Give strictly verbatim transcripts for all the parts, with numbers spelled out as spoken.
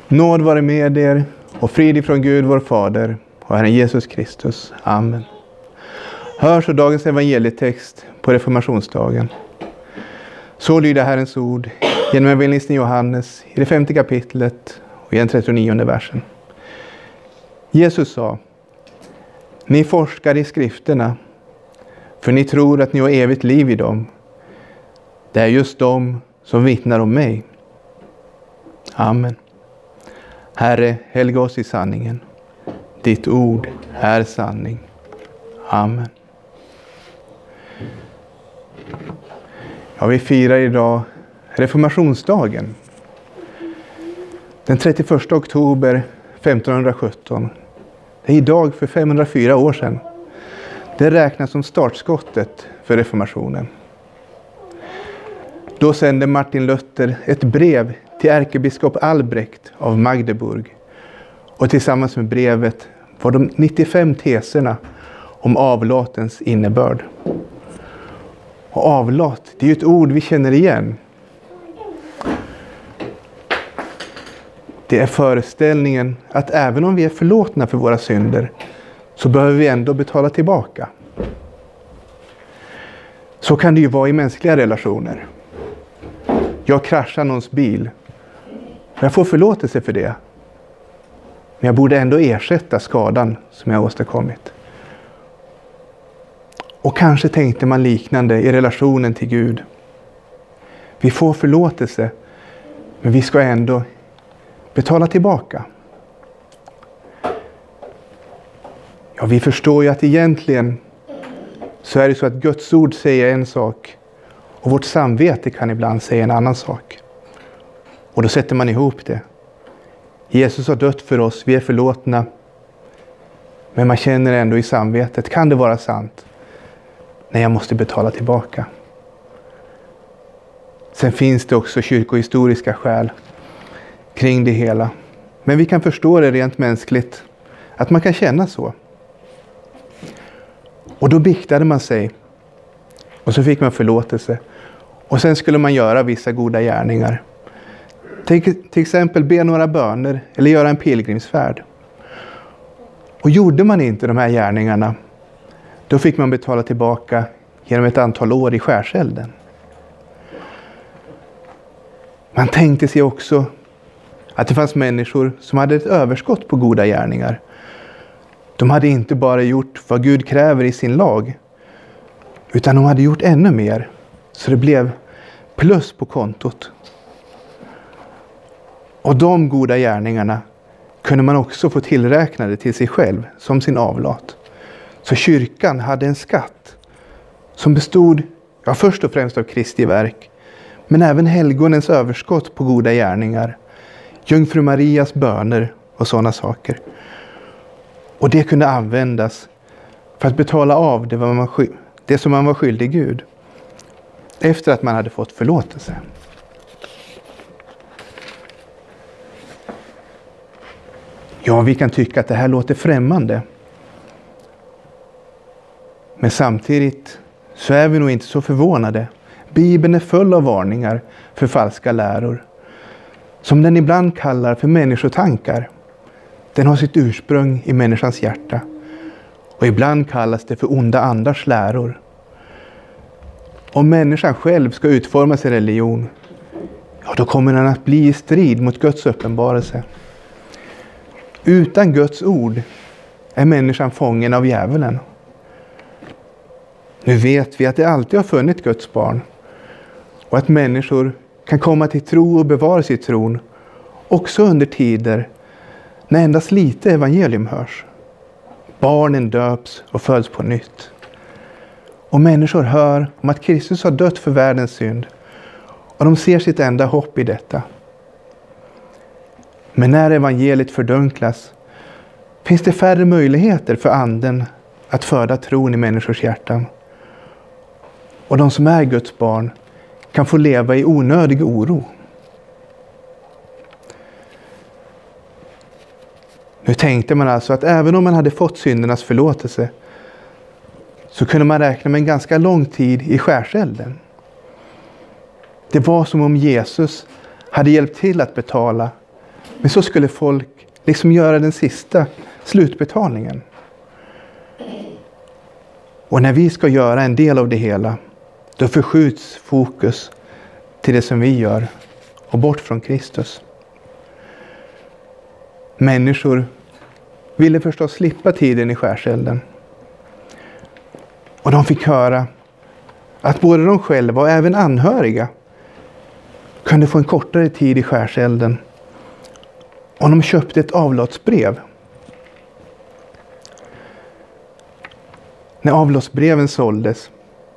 Nåd vare med er och frid ifrån Gud vår Fader och Herren Jesus Kristus. Amen. Hör så dagens evangelietext på reformationsdagen. Så lyder Herrens ord genom evangelisten Johannes i det femte kapitlet och i den trettionionde versen. Jesus sa: Ni forskar i skrifterna, för ni tror att ni har evigt liv i dem. Det är just de som vittnar om mig. Amen. Herre, helga oss i sanningen. Ditt ord är sanning. Amen. Ja, vi firar idag reformationsdagen. Den trettioförsta oktober femtonhundrasjutton. Det är idag för femhundrafyra år sedan. Det räknas som startskottet för reformationen. Då sände Martin Luther ett brev till ärkebiskop Albrecht av Magdeburg. Och tillsammans med brevet var de nittiofem teserna om avlatens innebörd. Och avlat, det är ju ett ord vi känner igen. Det är föreställningen att även om vi är förlåtna för våra synder så behöver vi ändå betala tillbaka. Så kan det ju vara i mänskliga relationer. Jag kraschar någons bil. Jag får förlåtelse för det. Men jag borde ändå ersätta skadan som jag åstadkommit. Och kanske tänkte man liknande i relationen till Gud. Vi får förlåtelse, men vi ska ändå betala tillbaka. Ja, vi förstår ju att egentligen så är det så att Guds ord säger en sak och vårt samvete kan ibland säga en annan sak. Och då sätter man ihop det. Jesus har dött för oss, vi är förlåtna. Men man känner ändå i samvetet, kan det vara sant? Nej, jag måste betala tillbaka. Sen finns det också kyrkohistoriska skäl kring det hela. Men vi kan förstå det rent mänskligt, att man kan känna så. Och då biktade man sig. Och så fick man förlåtelse. Och sen skulle man göra vissa goda gärningar. Till, till exempel be några böner eller göra en pilgrimsfärd. Och gjorde man inte de här gärningarna, då fick man betala tillbaka genom ett antal år i skärselden. Man tänkte sig också att det fanns människor som hade ett överskott på goda gärningar. De hade inte bara gjort vad Gud kräver i sin lag, utan de hade gjort ännu mer. Så det blev plus på kontot. Och de goda gärningarna kunde man också få tillräknade till sig själv som sin avlat. Så kyrkan hade en skatt som bestod, ja, först och främst av Kristi verk, men även helgonens överskott på goda gärningar, Jungfru Marias böner och sådana saker. Och det kunde användas för att betala av det, man var, det som man var skyldig Gud efter att man hade fått förlåtelse. Ja, vi kan tycka att det här låter främmande. Men samtidigt så är vi nog inte så förvånade. Bibeln är full av varningar för falska läror, som den ibland kallar för människotankar. Den har sitt ursprung i människans hjärta. Och ibland kallas det för onda andars läror. Om människan själv ska utforma sin religion, ja, då kommer den att bli i strid mot Guds uppenbarelse. Utan Guds ord är människan fången av djävulen. Nu vet vi att det alltid har funnits Guds barn. Och att människor kan komma till tro och bevara sitt tron också under tider när endast lite evangelium hörs. Barnen döps och föds på nytt. Och människor hör om att Kristus har dött för världens synd. Och de ser sitt enda hopp i detta. Men när evangeliet fördunklas finns det färre möjligheter för anden att föda tron i människors hjärtan. Och de som är Guds barn kan få leva i onödig oro. Nu tänkte man alltså att även om man hade fått syndernas förlåtelse så kunde man räkna med en ganska lång tid i skärselden. Det var som om Jesus hade hjälpt till att betala Men så skulle folk liksom göra den sista slutbetalningen. Och när vi ska göra en del av det hela, då förskjuts fokus till det som vi gör och bort från Kristus. Människor ville förstås slippa tiden i skärselden. Och de fick höra att både de själva och även anhöriga kunde få en kortare tid i skärselden om de köpte ett avlatsbrev. När avlatsbreven såldes,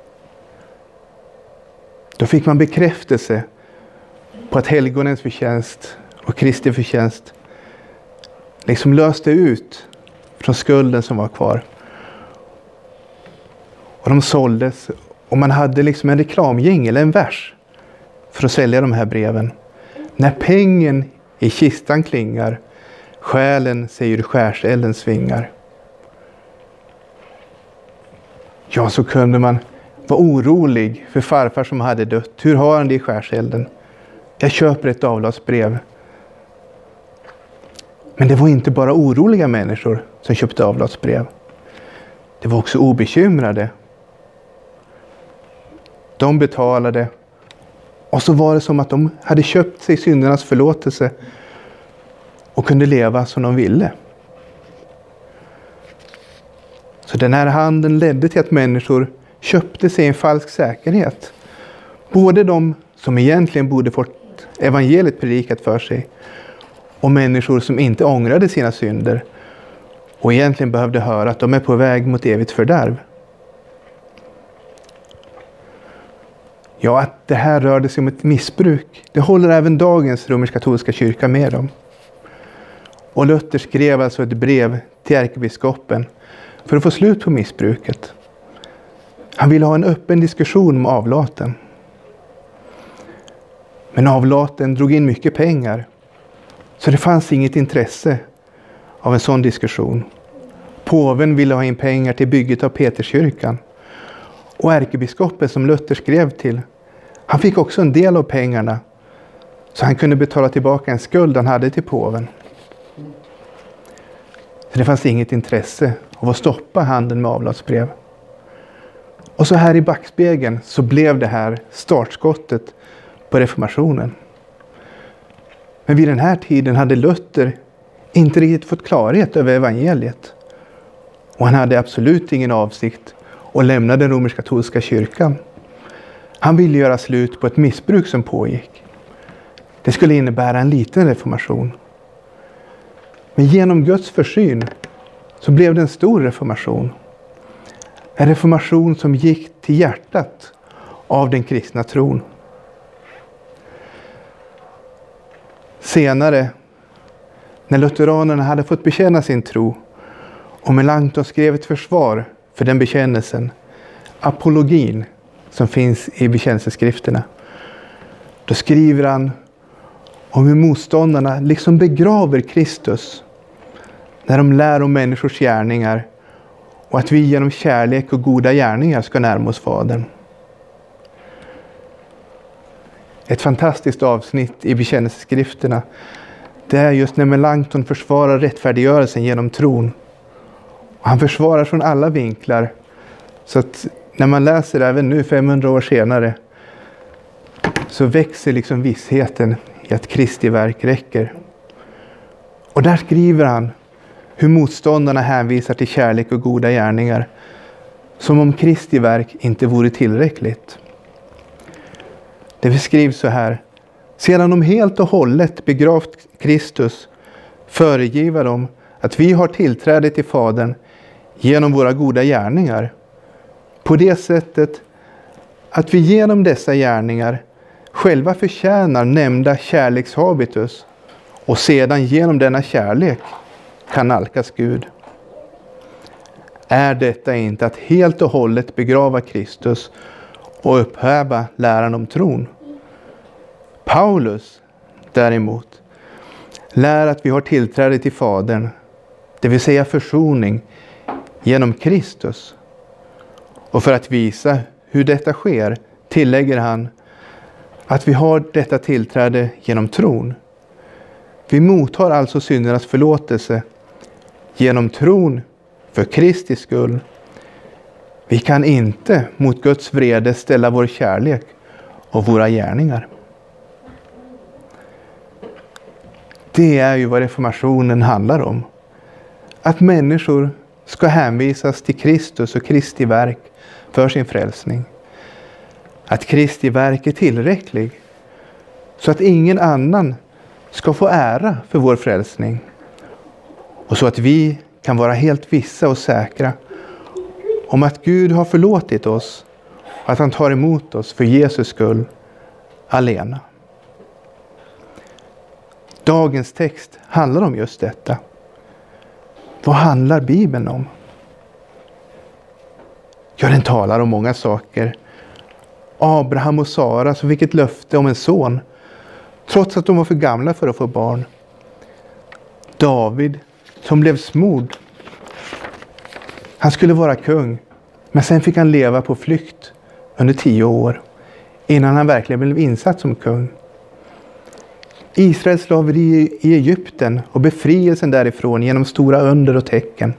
då fick man bekräftelse på att helgonens förtjänst och Kristi förtjänst liksom löste ut från skulden som var kvar. Och de såldes, och man hade liksom en reklamjingel, en vers för att sälja de här breven. När pengen i kistan klingar, själen sig ur skärselden svingar. Ja, så kunde man vara orolig för farfar som hade dött. Hur har han det i skärselden? Jag köper ett avlatsbrev. Men det var inte bara oroliga människor som köpte avlatsbrev. Det var också obekymrade. De betalade. Och så var det som att de hade köpt sig syndernas förlåtelse och kunde leva som de ville. Så den här handeln ledde till att människor köpte sig en falsk säkerhet. Både de som egentligen borde fått evangeliet predikat för sig, och människor som inte ångrade sina synder och egentligen behövde höra att de är på väg mot evigt fördärv. Ja, att det här rörde sig om ett missbruk, det håller även dagens romersk-katolska kyrka med om. Och Luther skrev alltså ett brev till ärkebiskopen för att få slut på missbruket. Han ville ha en öppen diskussion om avlaten. Men avlaten drog in mycket pengar, så det fanns inget intresse av en sån diskussion. Påven ville ha in pengar till bygget av Peterskyrkan. Och ärkebiskopen som Luther skrev till, han fick också en del av pengarna, så han kunde betala tillbaka en skuld han hade till påven. Så det fanns inget intresse av att stoppa handeln med avlatsbrev. Och så här i backspegeln så blev det här startskottet på reformationen. Men vid den här tiden hade Luther inte riktigt fått klarhet över evangeliet. Och han hade absolut ingen avsikt att lämna den romersk-katolska kyrkan. Han ville göra slut på ett missbruk som pågick. Det skulle innebära en liten reformation. Men genom Guds försyn så blev det en stor reformation. En reformation som gick till hjärtat av den kristna tron. Senare, när lutheranerna hade fått bekänna sin tro och Melanchthon skrev ett försvar för den bekännelsen, apologin som finns i bekännelseskrifterna, då skriver han om hur motståndarna liksom begraver Kristus när de lär om människors gärningar och att vi genom kärlek och goda gärningar ska närma oss Fadern. Ett fantastiskt avsnitt i bekännelseskrifterna, det är just när Melanchthon försvarar rättfärdiggörelsen genom tron. Och han försvarar från alla vinklar, så att när man läser även nu femhundra år senare så växer liksom vissheten i att Kristi verk räcker. Och där skriver han hur motståndarna hänvisar till kärlek och goda gärningar, som om Kristi verk inte vore tillräckligt. Det beskrivs så här: sedan de helt och hållet begravt Kristus föregiver de att vi har tillträde till Fadern genom våra goda gärningar, på det sättet att vi genom dessa gärningar själva förtjänar nämnda kärlekshabitus och sedan genom denna kärlek kan nalkas Gud. Är detta inte att helt och hållet begrava Kristus och upphäva läran om tron? Paulus däremot lär att vi har tillträde till Fadern, det vill säga försoning genom Kristus. Och för att visa hur detta sker tillägger han att vi har detta tillträde genom tron. Vi mottar alltså syndernas förlåtelse genom tron för Kristi skull. Vi kan inte mot Guds vrede ställa vår kärlek och våra gärningar. Det är ju vad reformationen handlar om. Att människor ska hänvisas till Kristus och Kristi verk för sin frälsning. Att Kristi verk är tillräcklig så att ingen annan ska få ära för vår frälsning. Och så att vi kan vara helt vissa och säkra om att Gud har förlåtit oss och att han tar emot oss för Jesus skull alena. Dagens text handlar om just detta. Vad handlar Bibeln om? Ja, den talar om många saker. Abraham och Sara som fick ett löfte om en son, trots att de var för gamla för att få barn. David som blev smord. Han skulle vara kung, men sen fick han leva på flykt under tio år innan han verkligen blev insatt som kung. Israels slaveri i Egypten och befrielsen därifrån genom stora under och tecken.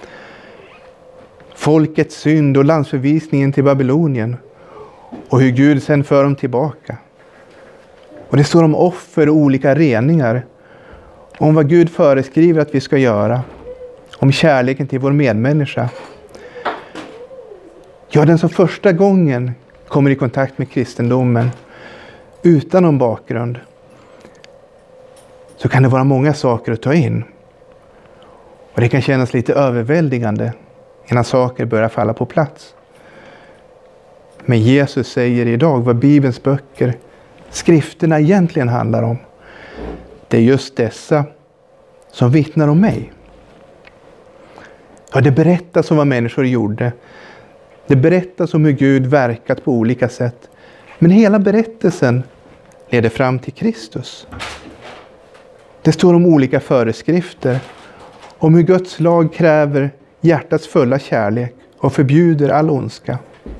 Folkets synd och landsförvisningen till Babylonien och hur Gud sen för dem tillbaka. Och det står om offer och olika reningar, om vad Gud föreskriver att vi ska göra, om kärleken till vår medmänniska. Ja, den som första gången kommer i kontakt med kristendomen utan någon bakgrund, så kan det vara många saker att ta in. Och det kan kännas lite överväldigande innan saker börjar falla på plats. Men Jesus säger idag vad Bibelns böcker, skrifterna egentligen handlar om. Det är just dessa som vittnar om mig. Ja, det berättas om vad människor gjorde. Det berättas om hur Gud verkat på olika sätt. Men hela berättelsen leder fram till Kristus. Det står om olika föreskrifter, om hur Guds lag kräver hjärtats fulla kärlek och förbjuder all ondska.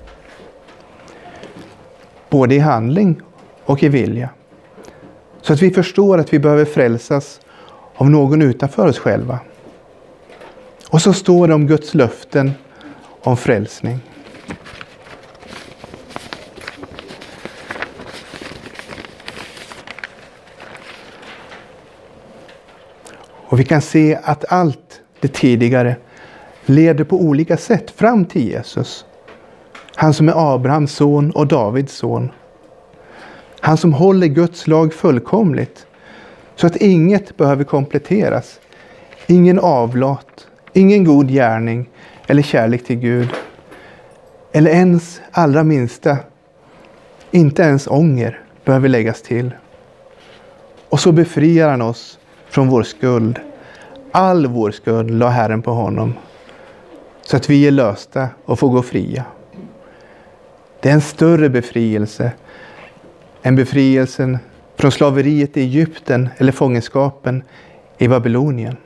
Både i handling och i vilja. Så att vi förstår att vi behöver frälsas av någon utanför oss själva. Och så står det om Guds löften om frälsning. Och vi kan se att allt det tidigare leder på olika sätt fram till Jesus. Han som är Abrahams son och Davids son. Han som håller Guds lag fullkomligt så att inget behöver kompletteras. Ingen avlat, ingen god gärning eller kärlek till Gud. Eller ens allra minsta, inte ens ånger behöver läggas till. Och så befriar han oss från vår skuld. All vår skuld la Herren på honom. Så att vi är lösta och får gå fria. Det är en större befrielse än befrielsen från slaveriet i Egypten eller fångenskapen i Babylonien.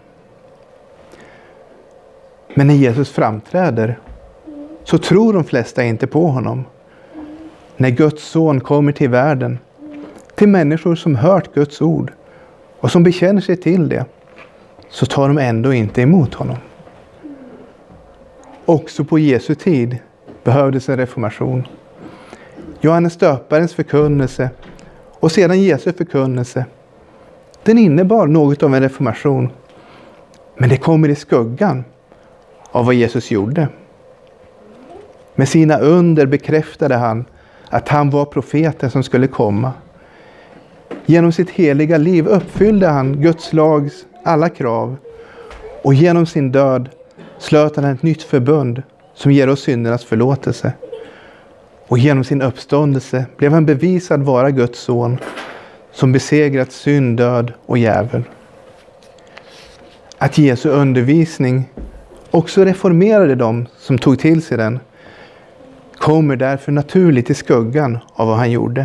Men när Jesus framträder så tror de flesta inte på honom. När Guds son kommer till världen, till människor som hört Guds ord och som bekänner sig till det, så tar de ändå inte emot honom. Också på Jesu tid behövdes en reformation. Johannes döparens förkunnelse och sedan Jesu förkunnelse, den innebar något av en reformation. Men det kommer i skuggan av vad Jesus gjorde. Med sina under bekräftade han att han var profeten som skulle komma. Genom sitt heliga liv uppfyllde han Guds lags alla krav. Och genom sin död slöt han ett nytt förbund som ger oss syndernas förlåtelse. Och genom sin uppståndelse blev han bevisad vara Guds son som besegrat synd, död och djävul. Att Jesu undervisning också reformerade dem som tog till sig den kommer därför naturligt i skuggan av vad han gjorde.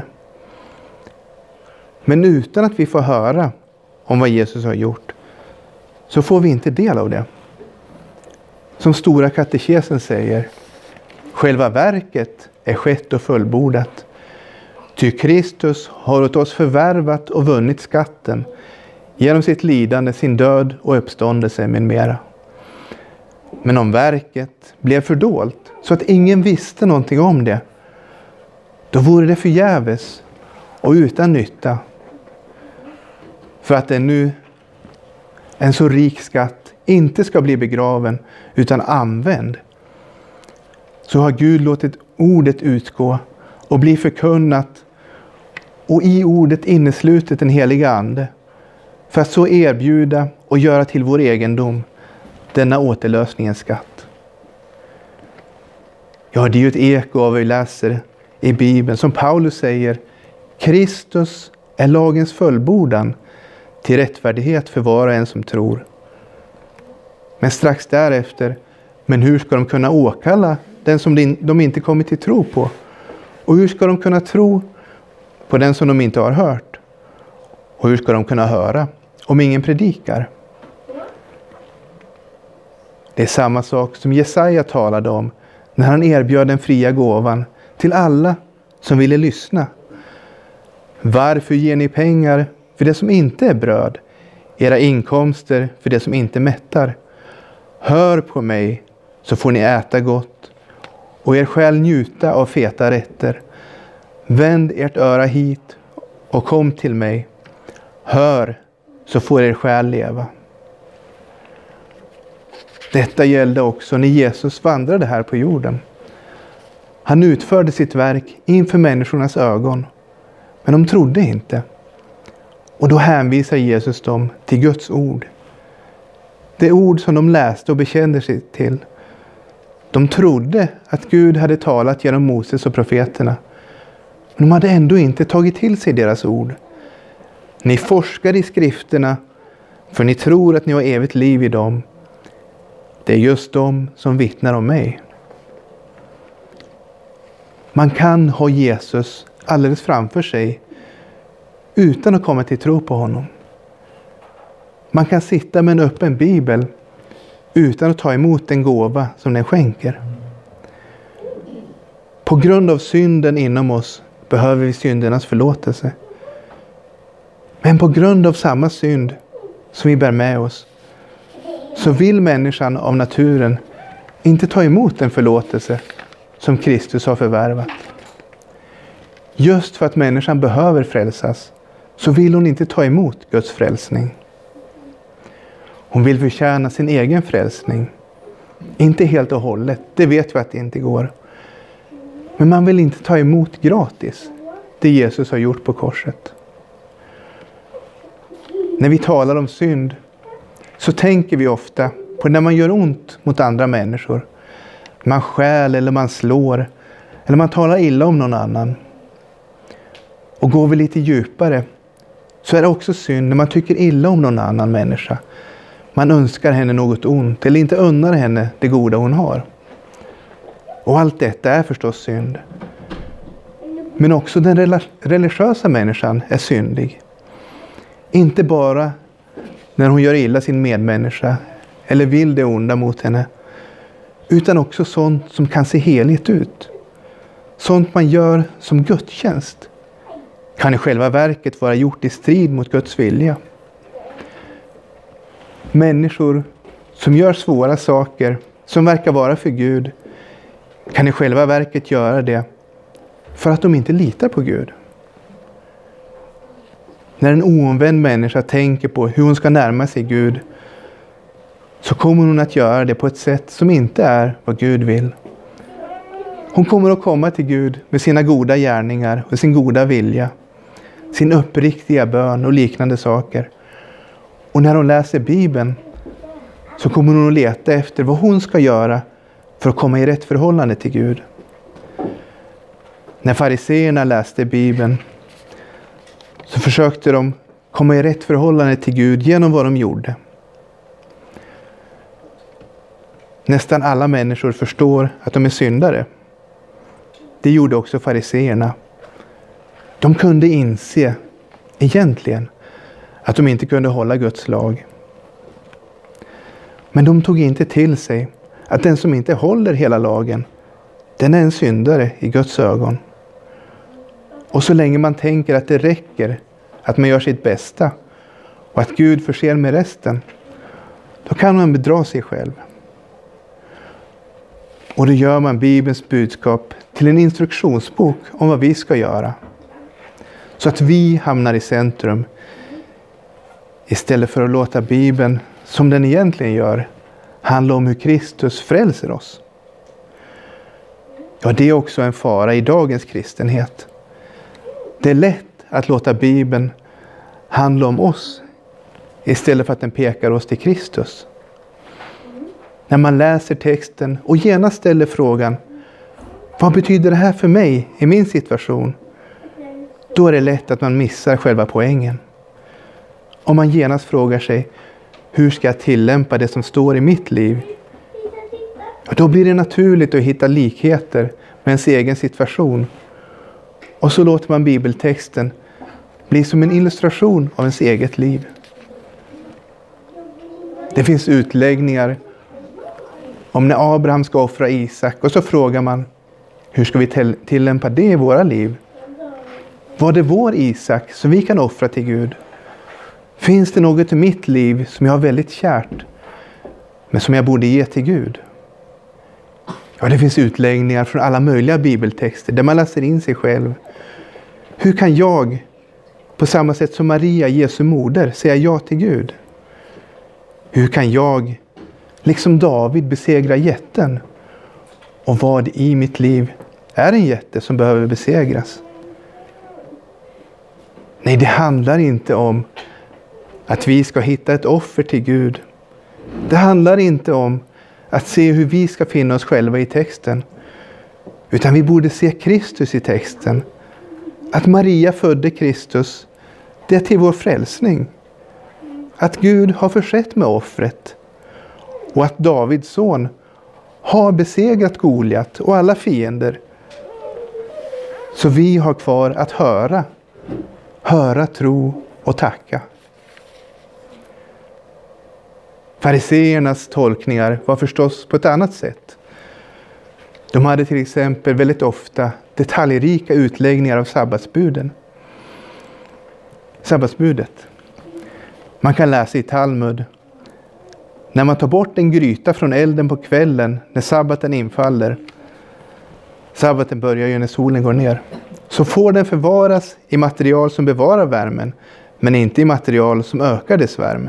Men utan att vi får höra om vad Jesus har gjort så får vi inte del av det. Som Stora katekesen säger, själva verket är skett och fullbordat. Ty Kristus har åt oss förvärvat och vunnit skatten genom sitt lidande, sin död och uppståndelse med mera. Men om verket blev fördolt så att ingen visste någonting om det, då vore det förgäves och utan nytta. För att det nu en så rik skatt inte ska bli begraven utan använd, så har Gud låtit ordet utgå och bli förkunnat, och i ordet inneslutet den heliga ande, för att så erbjuda och göra till vår egendom denna återlösningens skatt. Ja, det är ju ett eko av vad vi läser i Bibeln. Som Paulus säger, Kristus är lagens fullbordan till rättfärdighet för var och en som tror. Men strax därefter, men hur ska de kunna åkalla den som de inte kommit till tro på? Och hur ska de kunna tro på den som de inte har hört? Och hur ska de kunna höra om ingen predikar? Det är samma sak som Jesaja talade om när han erbjöd den fria gåvan till alla som ville lyssna. Varför ger ni pengar för det som inte är bröd, era inkomster för det som inte mättar? Hör på mig så får ni äta gott och er själ njuta av feta rätter. Vänd ert öra hit och kom till mig. Hör så får er själ leva. Detta gällde också när Jesus vandrade här på jorden. Han utförde sitt verk inför människornas ögon, men de trodde inte. Och då hänvisar Jesus dem till Guds ord. Det ord som de läste och bekände sig till. De trodde att Gud hade talat genom Moses och profeterna, men de hade ändå inte tagit till sig deras ord. Ni forskar i skrifterna, för ni tror att ni har evigt liv i dem. Det är just de som vittnar om mig. Man kan ha Jesus alldeles framför sig utan att komma till tro på honom. Man kan sitta med en öppen bibel utan att ta emot den gåva som den skänker. På grund av synden inom oss behöver vi syndernas förlåtelse. Men på grund av samma synd som vi bär med oss, så vill människan av naturen inte ta emot den förlåtelse som Kristus har förvärvat. Just för att människan behöver frälsas, så vill hon inte ta emot Guds frälsning. Hon vill förtjäna sin egen frälsning. Inte helt och hållet, det vet vi att det inte går. Men man vill inte ta emot gratis det Jesus har gjort på korset. När vi talar om synd, så tänker vi ofta på när man gör ont mot andra människor. Man stjäl eller man slår, eller man talar illa om någon annan. Och går vi lite djupare, så är det också synd när man tycker illa om någon annan människa. Man önskar henne något ont eller inte unnar henne det goda hon har. Och allt detta är förstås synd. Men också den religiösa människan är syndig. Inte bara när hon gör illa sin medmänniska eller vill det onda mot henne, utan också sånt som kan se heligt ut. Sånt man gör som gudstjänst kan i själva verket vara gjort i strid mot Guds vilja. Människor som gör svåra saker som verkar vara för Gud kan i själva verket göra det för att de inte litar på Gud. När en oomvänd människa tänker på hur hon ska närma sig Gud, så kommer hon att göra det på ett sätt som inte är vad Gud vill. Hon kommer att komma till Gud med sina goda gärningar och sin goda vilja, sin uppriktiga bön och liknande saker. Och när hon läser Bibeln, så kommer hon att leta efter vad hon ska göra för att komma i rätt förhållande till Gud. När fariseerna läste Bibeln, så försökte de komma i rätt förhållande till Gud genom vad de gjorde. Nästan alla människor förstår att de är syndare. Det gjorde också fariseerna. De kunde inse egentligen att de inte kunde hålla Guds lag. Men de tog inte till sig att den som inte håller hela lagen, den är en syndare i Guds ögon. Och så länge man tänker att det räcker att man gör sitt bästa och att Gud förser med resten, då kan man bedra sig själv. Och då gör man Bibelns budskap till en instruktionsbok om vad vi ska göra. Så att vi hamnar i centrum istället för att låta Bibeln, som den egentligen gör, handla om hur Kristus frälser oss. Ja, det är också en fara i dagens kristenhet. Det är lätt att låta Bibeln handla om oss istället för att den pekar oss till Kristus. När man läser texten och genast ställer frågan, vad betyder det här för mig i min situation? Då är det lätt att man missar själva poängen. Om man genast frågar sig, hur ska jag tillämpa det som står i mitt liv? Och då blir det naturligt att hitta likheter med ens egen situation. Och så låter man bibeltexten bli som en illustration av ens eget liv. Det finns utläggningar om när Abraham ska offra Isak, och så frågar man, hur ska vi tillämpa det i våra liv? Vad är vår Isak som vi kan offra till Gud? Finns det något i mitt liv som jag har väldigt kärt, men som jag borde ge till Gud? Ja, det finns utläggningar från alla möjliga bibeltexter där man läser in sig själv. Hur kan jag, på samma sätt som Maria, Jesu moder, säga ja till Gud? Hur kan jag, liksom David, besegra jätten? Och vad i mitt liv är en jätte som behöver besegras? Nej, det handlar inte om att vi ska hitta ett offer till Gud. Det handlar inte om att se hur vi ska finna oss själva i texten. Utan vi borde se Kristus i texten. Att Maria födde Kristus, det är till vår frälsning. Att Gud har försett med offret. Och att Davids son har besegrat Goliat och alla fiender. Så vi har kvar att höra. Höra, tro och tacka. Fariseernas tolkningar var förstås på ett annat sätt. De hade till exempel väldigt ofta detaljrika utläggningar av sabbatsbuden. Sabbatsbudet. Man kan läsa i Talmud. När man tar bort en gryta från elden på kvällen när sabbaten infaller. Sabbaten börjar ju när solen går ner. Så får den förvaras i material som bevarar värmen, men inte i material som ökar dess värme.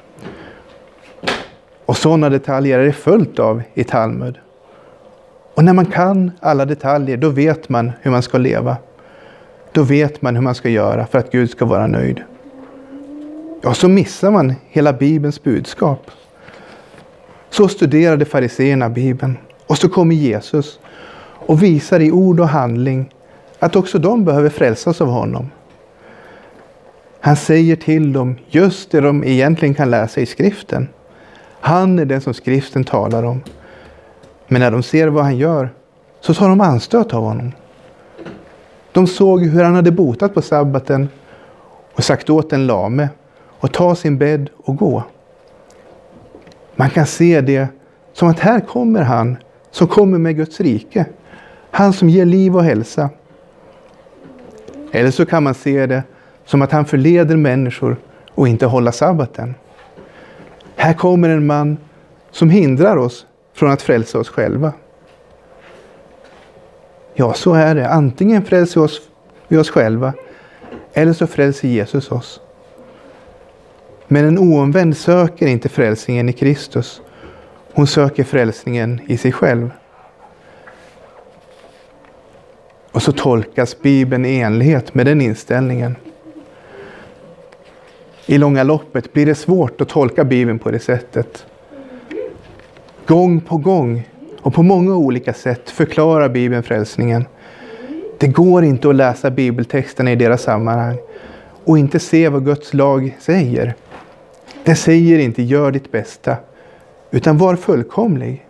Och sådana detaljer är det fullt av i Talmud. Och när man kan alla detaljer, då vet man hur man ska leva. Då vet man hur man ska göra för att Gud ska vara nöjd. Ja, så missar man hela Bibelns budskap. Så studerade fariseerna Bibeln. Och så kommer Jesus och visar i ord och handling att också de behöver frälsas av honom. Han säger till dem just det de egentligen kan läsa i skriften. Han är den som skriften talar om. Men när de ser vad han gör, så tar de anstöt av honom. De såg hur han hade botat på sabbaten och sagt åt en lame att ta sin bädd och gå. Man kan se det som att här kommer han som kommer med Guds rike. Han som ger liv och hälsa. Eller så kan man se det som att han förleder människor och inte håller sabbaten. Här kommer en man som hindrar oss från att frälsa oss själva. Ja, så är det. Antingen frälser oss, vi oss själva eller så frälser Jesus oss. Men en oomvänd söker inte frälsningen i Kristus. Hon söker frälsningen i sig själv. Och så tolkas Bibeln i enlighet med den inställningen. I långa loppet blir det svårt att tolka Bibeln på det sättet. Gång på gång och på många olika sätt förklarar Bibeln frälsningen. Det går inte att läsa bibeltexterna i deras sammanhang och inte se vad Guds lag säger. Det säger inte gör ditt bästa, utan var fullkomlig.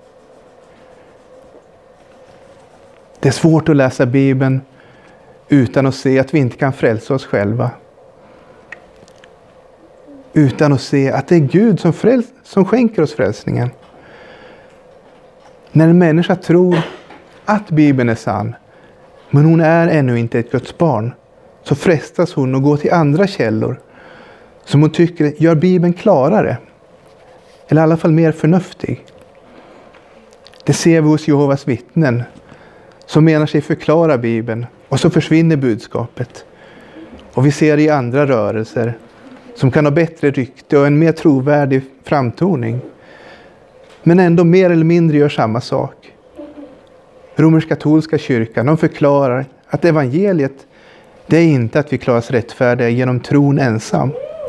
Det är svårt att läsa Bibeln utan att se att vi inte kan frälsa oss själva. Utan att se att det är Gud som, fräls, som skänker oss frälsningen. När en människa tror att Bibeln är sann, men hon är ännu inte ett Guds barn, så frestas hon att gå till andra källor som hon tycker gör Bibeln klarare. Eller i alla fall mer förnuftig. Det ser vi hos Jehovas vittnen som menar sig förklara Bibeln och så försvinner budskapet. Och vi ser det i andra rörelser som kan ha bättre rykte och en mer trovärdig framtoning. Men ändå mer eller mindre gör samma sak. Romersk-katolska kyrkan, de förklarar att evangeliet, det är inte att vi klaras rättfärdiga genom tron ensam.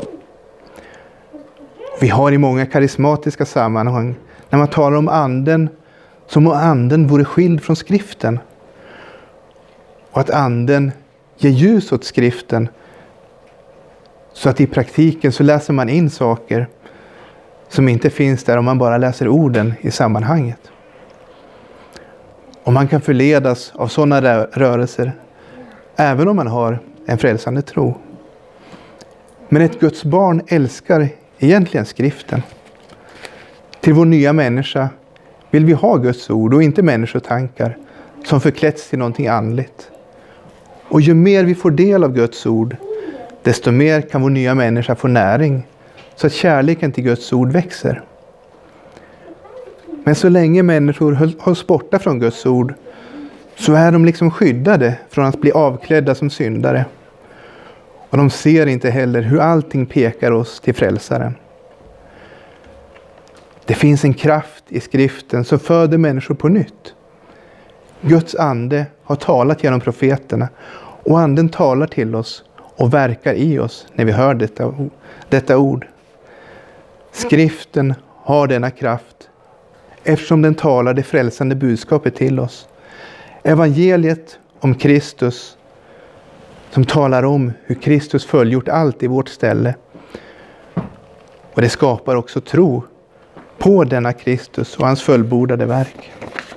Vi har i många karismatiska sammanhang när man talar om anden som om anden vore skild från skriften. Och att anden ger ljus åt skriften så att i praktiken så läser man in saker som inte finns där om man bara läser orden i sammanhanget. Och man kan förledas av sådana rörelser även om man har en frälsande tro. Men ett Guds barn älskar egentligen skriften. Till vår nya människa vill vi ha Guds ord och inte människotankar som förklätts till någonting andligt. Och ju mer vi får del av Guds ord, desto mer kan vår nya människa få näring så att kärleken till Guds ord växer. Men så länge människor hålls borta från Guds ord så är de liksom skyddade från att bli avklädda som syndare. Och de ser inte heller hur allting pekar oss till frälsaren. Det finns en kraft i skriften som föder människor på nytt. Guds ande har talat genom profeterna och anden talar till oss och verkar i oss när vi hör detta, detta ord. Skriften har denna kraft eftersom den talar det frälsande budskapet till oss. Evangeliet om Kristus som talar om hur Kristus fullgjort allt i vårt ställe. Och det skapar också tro på denna Kristus och hans fullbordade verk.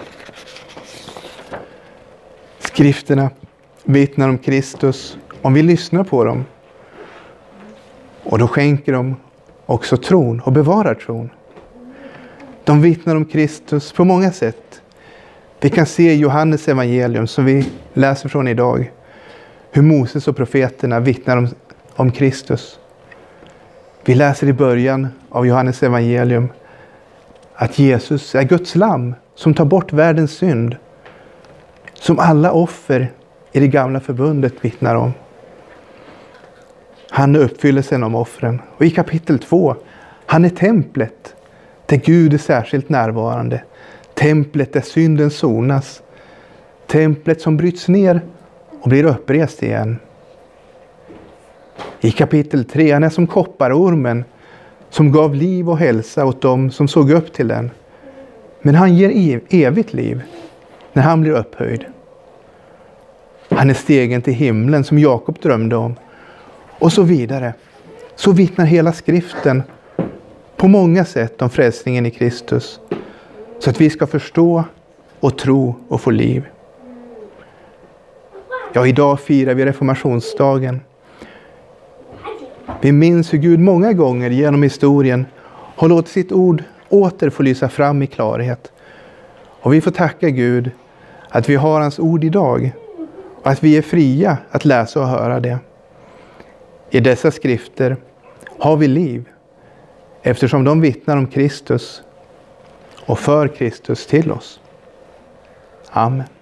Skrifterna vittnar om Kristus om vi lyssnar på dem. Och då skänker de också tron och bevarar tron. De vittnar om Kristus på många sätt. Vi kan se i Johannes evangelium som vi läser från idag hur Moses och profeterna vittnar om, om Kristus. Vi läser i början av Johannes evangelium att Jesus är Guds lamm som tar bort världens synd. Som alla offer i det gamla förbundet vittnar om. Han är uppfyllelsen om offren. Och i kapitel två, han är templet där Gud är särskilt närvarande. Templet där synden sonas. Templet som bryts ner och blir upprest igen. I kapitel tre, han är som kopparormen som gav liv och hälsa åt dem som såg upp till den. Men han ger evigt liv när han blir upphöjd. Han är stegen till himlen som Jakob drömde om. Och så vidare. Så vittnar hela skriften på många sätt om frälsningen i Kristus. Så att vi ska förstå och tro och få liv. Ja, idag firar vi reformationsdagen. Vi minns hur Gud många gånger genom historien har låtit sitt ord åter få lysa fram i klarhet. Och vi får tacka Gud att vi har hans ord idag. Och att vi är fria att läsa och höra det. I dessa skrifter har vi liv. Eftersom de vittnar om Kristus och för Kristus till oss. Amen.